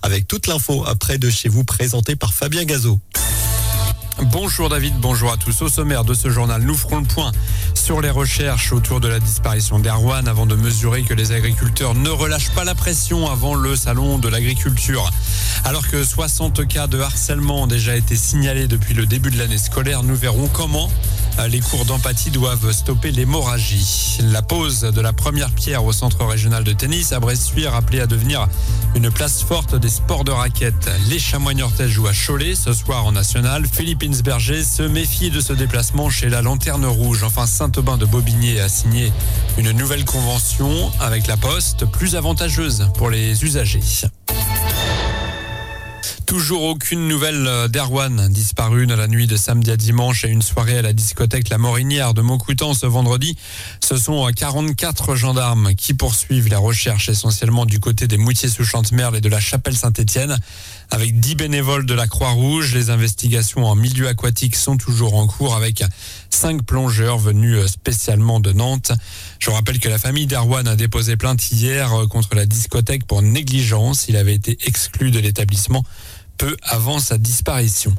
avec toute l'info près de chez vous, présentée par Fabien Gazot. Bonjour David, bonjour à tous. Au sommaire de ce journal, nous ferons le point sur les recherches autour de la disparition d'Erwan avant de mesurer que les agriculteurs ne relâchent pas la pression avant le salon de l'agriculture. Alors que 60 cas de harcèlement ont déjà été signalés depuis le début de l'année scolaire, nous verrons comment les cours d'empathie doivent stopper l'hémorragie. La pose de la première pierre au centre régional de tennis à Bressuire, appelée à devenir une place forte des sports de raquettes. Les Chamois niortais jouent à Cholet ce soir en national. Philippe Insberger se méfie de ce déplacement chez la Lanterne Rouge. Enfin, Saint-Aubin de Bobigné a signé une nouvelle convention avec la Poste, plus avantageuse pour les usagers. Toujours aucune nouvelle d'Erwan, disparu dans la nuit de samedi à dimanche à une soirée à la discothèque La Morinière de Montcoutan ce vendredi. Ce sont 44 gendarmes qui poursuivent la recherche essentiellement du côté des Moutiers-sous-Chantemerle et de la Chapelle-Saint-Étienne. Avec 10 bénévoles de la Croix-Rouge, les investigations en milieu aquatique sont toujours en cours avec 5 plongeurs venus spécialement de Nantes. Je rappelle que la famille d'Erwan a déposé plainte hier contre la discothèque pour négligence. Il avait été exclu de l'établissement peu avant sa disparition.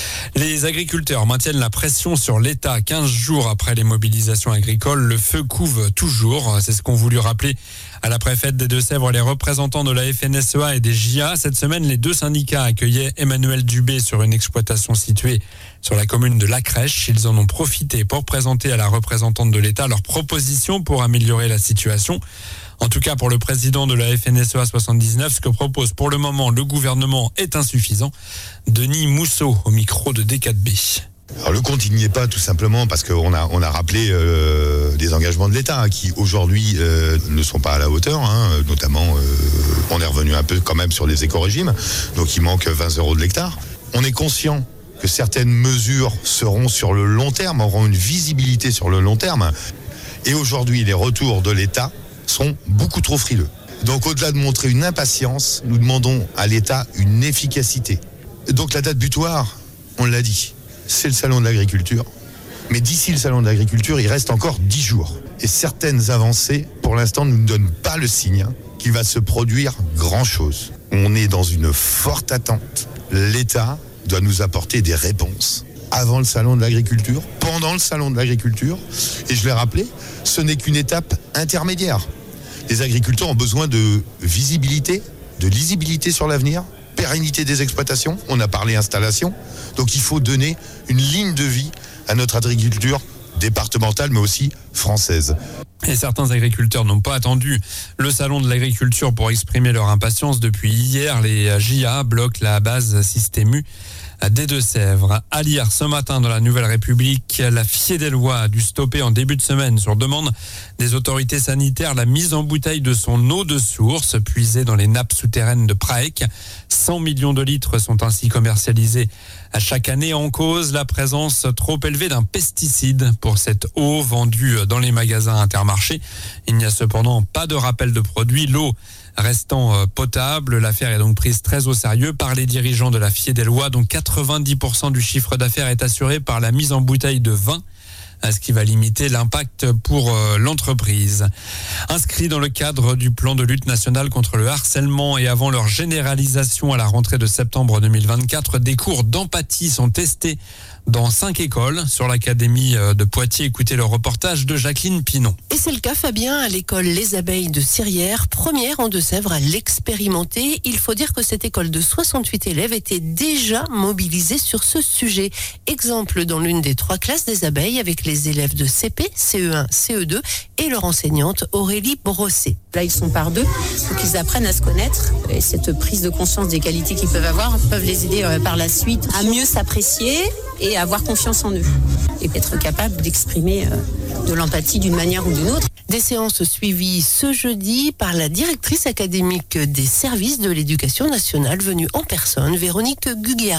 Les agriculteurs maintiennent la pression sur l'État. 15 jours après les mobilisations agricoles, le feu couve toujours. C'est ce qu'ont voulu rappeler à la préfète des Deux-Sèvres les représentants de la FNSEA et des JA. Cette semaine, les 2 syndicats accueillaient Emmanuel Dubé sur une exploitation située sur la commune de La Crèche. Ils en ont profité pour présenter à la représentante de l'État leurs propositions pour améliorer la situation. En tout cas, pour le président de la FNSEA 79, ce que propose pour le moment le gouvernement est insuffisant. Denis Mousseau, au micro de D4B. Alors le compte, il n'y est pas tout simplement parce qu'on a rappelé des engagements de l'État qui aujourd'hui ne sont pas à la hauteur. Notamment, on est revenu un peu quand même sur les éco-régimes, donc il manque 20 € de l'hectare. On est conscient que certaines mesures seront sur le long terme, auront une visibilité sur le long terme. Et aujourd'hui, les retours de l'État sont beaucoup trop frileux. Donc au-delà de montrer une impatience, nous demandons à l'État une efficacité. Donc la date butoir, on l'a dit, c'est le salon de l'agriculture. Mais d'ici le salon de l'agriculture, il reste encore 10 jours. Et certaines avancées, pour l'instant, ne nous donnent pas le signe qu'il va se produire grand-chose. On est dans une forte attente. L'État doit nous apporter des réponses avant le salon de l'agriculture, pendant le salon de l'agriculture. Et je l'ai rappelé, ce n'est qu'une étape intermédiaire. Les agriculteurs ont besoin de visibilité, de lisibilité sur l'avenir, pérennité des exploitations. On a parlé installation. Donc il faut donner une ligne de vie à notre agriculture départementale, mais aussi française. Et certains agriculteurs n'ont pas attendu le salon de l'agriculture pour exprimer leur impatience. Depuis hier, les JA bloquent la base Systému des Deux-Sèvres. À lire ce matin dans la Nouvelle République, la Fiédellois a dû stopper en début de semaine sur demande des autorités sanitaires la mise en bouteille de son eau de source puisée dans les nappes souterraines de Praec. 100 millions de litres sont ainsi commercialisés à chaque année. En cause, la présence trop élevée d'un pesticide pour cette eau vendue dans les magasins Intermarché. Il n'y a cependant pas de rappel de produit. L'eau restant potable, l'affaire est donc prise très au sérieux par les dirigeants de la Fiédellois, dont 90% du chiffre d'affaires est assuré par la mise en bouteille de vin, ce qui va limiter l'impact pour l'entreprise. Inscrits dans le cadre du plan de lutte nationale contre le harcèlement et avant leur généralisation à la rentrée de septembre 2024, des cours d'empathie sont testés dans 5 écoles sur l'académie de Poitiers. Écoutez le reportage de Jacqueline Pinon. Et c'est le cas, Fabien, à l'école Les Abeilles de Sirière, première en Deux-Sèvres à l'expérimenter. Il faut dire que cette école de 68 élèves était déjà mobilisée sur ce sujet. Exemple dans l'une des 3 classes des abeilles avec les élèves de CP, CE1, CE2 et leur enseignante Aurélie Brosset. Là, ils sont par 2, donc ils apprennent à se connaître. Et cette prise de conscience des qualités qu'ils peuvent avoir peuvent les aider par la suite à mieux s'apprécier et avoir confiance en eux. Et être capable d'exprimer de l'empathie d'une manière ou d'une autre. Des séances suivies ce jeudi par la directrice académique des services de l'éducation nationale venue en personne, Véronique Gugliari.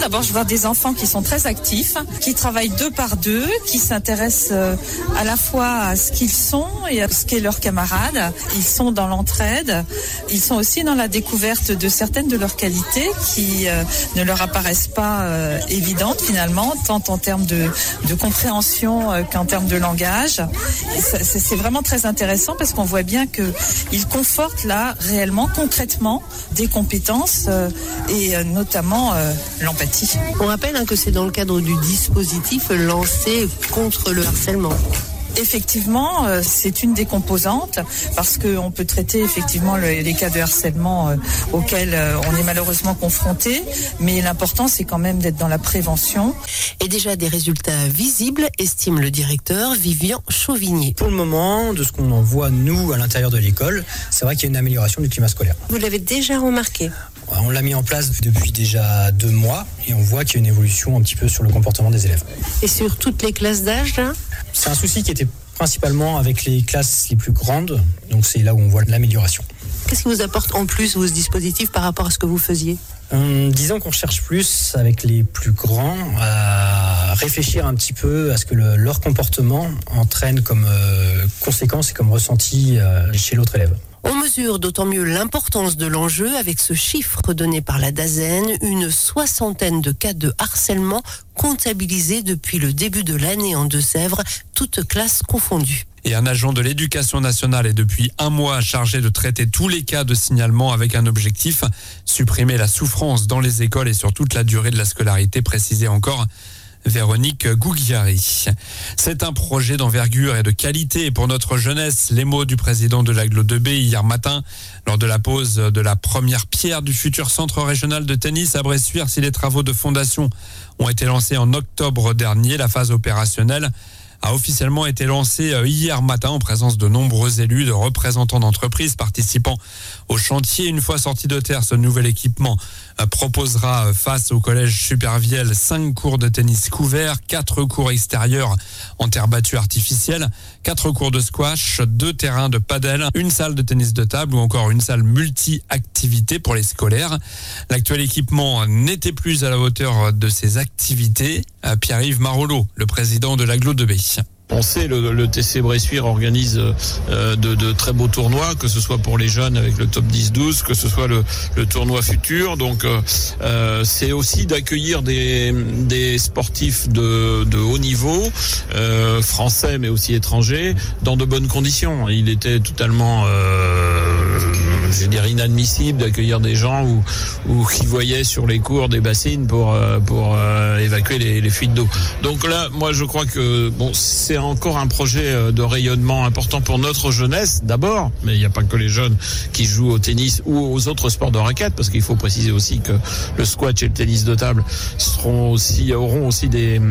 D'abord, je vois des enfants qui sont très actifs, qui travaillent 2 par 2, qui s'intéressent à la fois à ce qu'ils sont et à ce qu'est leur camarade. Ils sont dans l'entraide. Ils sont aussi dans la découverte de certaines de leurs qualités qui ne leur apparaissent pas évidentes finalement, tant en termes de compréhension qu'en termes de langage. Et c'est vraiment très intéressant parce qu'on voit bien qu'ils confortent là réellement, concrètement, des compétences et notamment l'empathie. On rappelle que c'est dans le cadre du dispositif lancé contre le harcèlement. Effectivement, c'est une des composantes parce qu'on peut traiter effectivement les cas de harcèlement auxquels on est malheureusement confronté, mais l'important c'est quand même d'être dans la prévention. Et déjà des résultats visibles, estime le directeur Vivian Chauvigné. Pour le moment, de ce qu'on en voit nous à l'intérieur de l'école, c'est vrai qu'il y a une amélioration du climat scolaire. Vous l'avez déjà remarqué ? On l'a mis en place depuis déjà 2 mois et on voit qu'il y a une évolution un petit peu sur le comportement des élèves. Et sur toutes les classes d'âge là ? C'est un souci qui était principalement avec les classes les plus grandes, donc c'est là où on voit l'amélioration. Qu'est-ce qui vous apporte en plus ce dispositif par rapport à ce que vous faisiez ? Disons qu'on cherche plus avec les plus grands à réfléchir un petit peu à ce que leur comportement entraîne comme conséquence et comme ressenti chez l'autre élève. On mesure d'autant mieux l'importance de l'enjeu avec ce chiffre donné par la DAZEN, une 60aine de cas de harcèlement comptabilisés depuis le début de l'année en Deux-Sèvres, toutes classes confondues. Et un agent de l'Éducation nationale est depuis 1 mois chargé de traiter tous les cas de signalement avec un objectif, supprimer la souffrance dans les écoles et sur toute la durée de la scolarité, précisée encore Véronique Gouguiari. C'est un projet d'envergure et de qualité pour notre jeunesse. Les mots du président de l'Aglo 2B hier matin, lors de la pose de la première pierre du futur centre régional de tennis à Bressuire. Si les travaux de fondation ont été lancés en octobre dernier, la phase opérationnelle a officiellement été lancée hier matin en présence de nombreux élus, de représentants d'entreprises participant au chantier. Une fois sorti de terre, ce nouvel équipement proposera face au collège Supervielle 5 cours de tennis couverts, 4 cours extérieurs en terre battue artificielle, 4 cours de squash, 2 terrains de padel, une salle de tennis de table ou encore une salle multi-activités pour les scolaires. L'actuel équipement n'était plus à la hauteur de ces activités. Pierre-Yves Marollo, le président de l'Aglo 2B. On sait, le TC Bressuire organise de très beaux tournois, que ce soit pour les jeunes avec le top 10-12, que ce soit le tournoi futur. Donc c'est aussi d'accueillir des sportifs de haut niveau, français mais aussi étrangers, dans de bonnes conditions. Il était totalement inadmissible d'accueillir des gens ou qui voyaient sur les cours des bassines pour évacuer les fuites d'eau. Donc là, moi je crois que c'est encore un projet de rayonnement important pour notre jeunesse d'abord, mais il n'y a pas que les jeunes qui jouent au tennis ou aux autres sports de raquettes, parce qu'il faut préciser aussi que le squash et le tennis de table auront aussi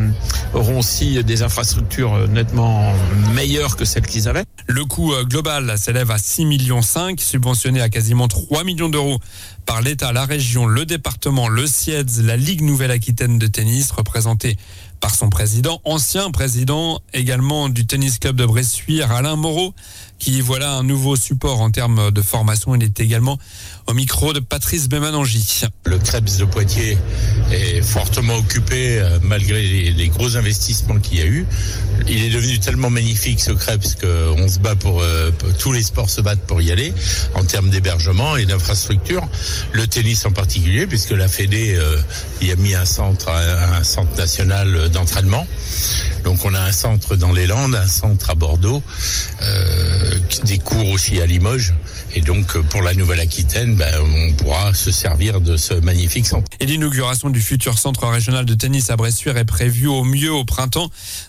des infrastructures nettement meilleures que celles qu'ils avaient. Le coût global s'élève à 6,5 millions, subventionné à quasiment 3 millions d'euros par l'État, la région, le département, le SIEDS, la Ligue Nouvelle-Aquitaine de tennis, représentée par son président, ancien président également du tennis club de Bressuire, Alain Moreau, qui voilà un nouveau support en termes de formation. Il est également au micro de Patrice Bémanangi. Le Krebs de Poitiers est fortement occupé malgré les gros investissements qu'il y a eu. Il est devenu tellement magnifique ce Krebs qu'on se bat pour tous les sports se battent pour y aller en termes d'hébergement et d'infrastructure. Le tennis en particulier, puisque la Fédé y a mis un centre national d'entraînement. Donc on a un centre dans les Landes, un centre à Bordeaux, des cours aussi à Limoges. Et donc pour la Nouvelle-Aquitaine, on pourra se servir de ce magnifique centre. Et l'inauguration du futur centre régional de tennis à Bressuire est prévue au mieux au printemps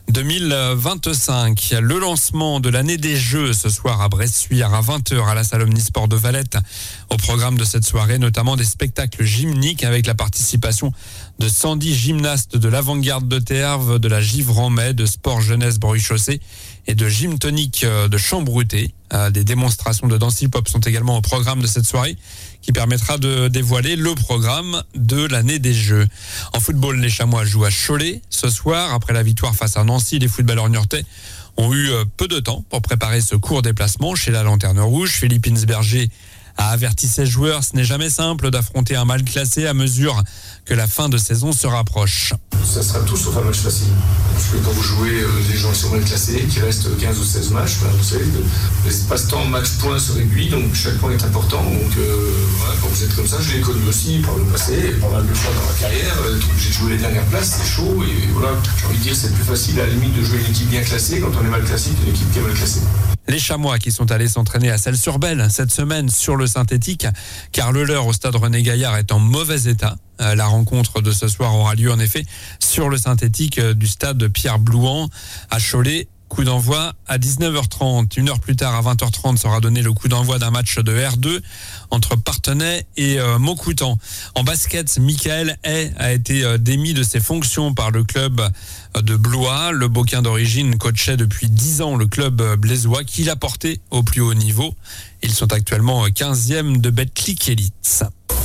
2025. Le lancement de l'année des Jeux ce soir à Bressuire à 20h à la salle Omnisport de Valette. Au programme de cette soirée, notamment des spectacles gymniques avec la participation de 110 gymnastes de l'avant-garde de Therves, de la Givre-en-Mai, de Sport Jeunesse Bruy-Chaussée et de gym tonique de Chambrouté. Des démonstrations de danse hip-hop sont également au programme de cette soirée qui permettra de dévoiler le programme de l'année des Jeux. En football, les Chamois jouent à Cholet ce soir. Après la victoire face à Nancy, les footballeurs niortais ont eu peu de temps pour préparer ce court déplacement chez la Lanterne Rouge. Philippe Insberger a averti ses joueurs. Ce n'est jamais simple d'affronter un mal classé à mesure que la fin de saison se rapproche. Ça sera tout sauf un match facile. Parce que quand vous jouez des gens qui sont mal classés, qu'il reste 15 ou 16 matchs, vous savez, l'espace-temps match-point se réduit, donc chaque point est important. Donc voilà, quand vous êtes comme ça, je l'ai connu aussi par le passé, pas mal de fois dans ma carrière. J'ai joué les dernières places, c'est chaud, et voilà, j'ai envie de dire c'est plus facile à la limite de jouer une équipe bien classée quand on est mal classé qu'une équipe qui est mal classée. Les Chamois qui sont allés s'entraîner à Celles-sur-Belle cette semaine sur le synthétique, car le leur au stade René Gaillard est en mauvais état. La rencontre de ce soir aura lieu en effet sur le synthétique du stade Pierre-Blouan à Cholet. Coup d'envoi à 19h30. Une heure plus tard, à 20h30, sera donné le coup d'envoi d'un match de R2 entre Parthenay et Maucoutan. En basket, Michael Hay a été démis de ses fonctions par le club de Blois. Le Beauquin d'origine coachait depuis 10 ans le club blésois qui l'a porté au plus haut niveau. Ils sont actuellement 15e de Betclic Elite.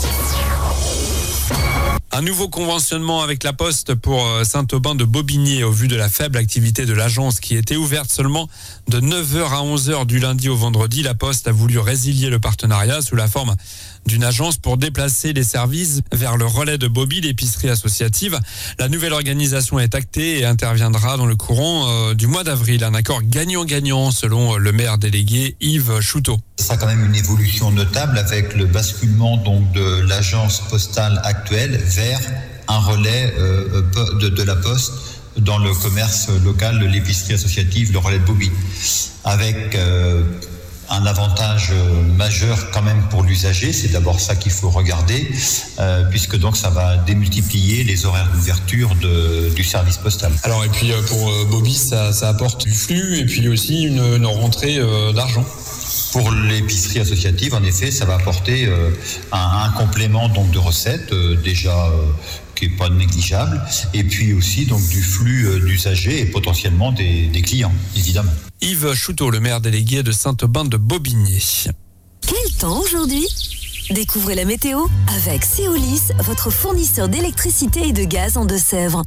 Un nouveau conventionnement avec la Poste pour Saint-Aubin de Bobigné au vu de la faible activité de l'agence qui était ouverte seulement de 9h à 11h du lundi au vendredi. La Poste a voulu résilier le partenariat sous la forme d'une agence pour déplacer les services vers le relais de Bobby, l'épicerie associative. La nouvelle organisation est actée et interviendra dans le courant du mois d'avril. Un accord gagnant-gagnant selon le maire délégué Yves Chouteau. Ce sera quand même une évolution notable avec le basculement donc de l'agence postale actuelle vers un relais de la Poste dans le commerce local, l'épicerie associative, le relais de Bobby, avec un avantage majeur quand même pour l'usager. C'est d'abord ça qu'il faut regarder, puisque donc ça va démultiplier les horaires d'ouverture du service postal. Alors et puis pour Bobby, ça apporte du flux et puis aussi une rentrée d'argent. Pour l'épicerie associative, en effet, ça va apporter un complément donc de recettes déjà qui est pas négligeable, et puis aussi donc du flux d'usagers et potentiellement des clients, évidemment. Yves Chouteau, le maire délégué de Saint-Aubin de Bobigné. Quel temps aujourd'hui ? Découvrez la météo avec Céolis, votre fournisseur d'électricité et de gaz en Deux-Sèvres.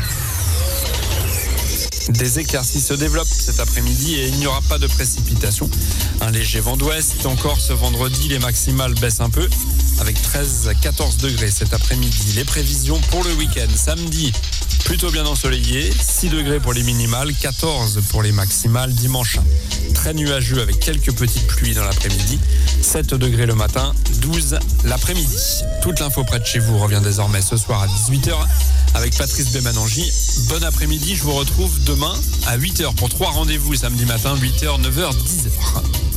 Des éclaircies se développent cet après-midi et il n'y aura pas de précipitations. Un léger vent d'ouest. Encore ce vendredi, les maximales baissent un peu avec 13 à 14 degrés cet après-midi. Les prévisions pour le week-end. Samedi, plutôt bien ensoleillé. 6 degrés pour les minimales, 14 pour les maximales. Dimanche, très nuageux avec quelques petites pluies dans l'après-midi. 7 degrés le matin, 12 l'après-midi. Toute l'info près de chez vous revient désormais ce soir à 18h avec Patrice Bémanangi. Bon après-midi, je vous retrouve demain à 8h pour 3 rendez-vous samedi matin, 8h, 9h, 10h.